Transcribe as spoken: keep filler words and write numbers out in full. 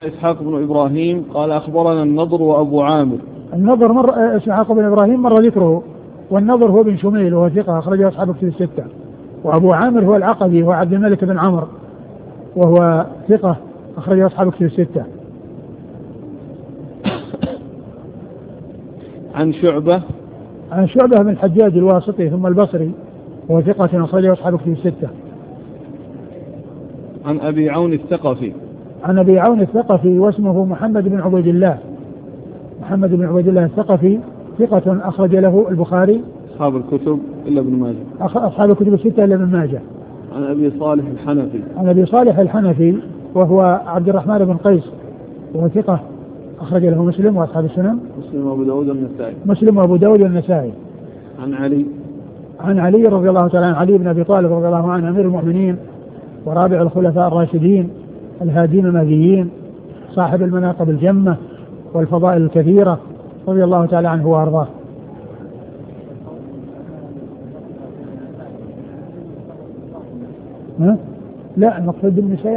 إسحاق بن إبراهيم قال أخبرنا النضر وأبو عامر. النضر مر إسحاق بن إبراهيم مر ذكره، والنضر هو بن شميل وهو ثقة أخرجه أصحاب كتب الستة. وأبو عامر هو العقدي وهو عبد الملك بن عمرو وهو ثقة أخرجه أصحاب كتب الستة. عن شعبة عن شعبة بن الحجاج الواسطي ثم البصري وهو ثقة أخرجه أصحاب كتب الستة. عن أبي عون الثقفي عن أبي عون الثقفي واسمه محمد بن عبيد الله محمد بن عبيد الله الثقفي ثقة أخرج له البخاري أصحاب الكتب إلا ابن ماجه أصحاب الكتب الستة إلا ابن ماجه. عن أبي صالح الحنفي عن أبي صالح الحنفي وهو عبد الرحمن بن قيس وهو ثقة أخرج له مسلم وأصحاب السنن مسلم وأبو داود والنسائي مسلم وأبو داود والنسائي. عن علي عن علي رضي الله تعالى عن علي بن أبي طالب رضي الله عنه أمير المؤمنين ورابع الخلفاء الراشدين الهادين المهديين صاحب المناقب الجمة والفضائل الكثيرة رضي الله تعالى عنه وأرضاه. لا المقصود بالنساء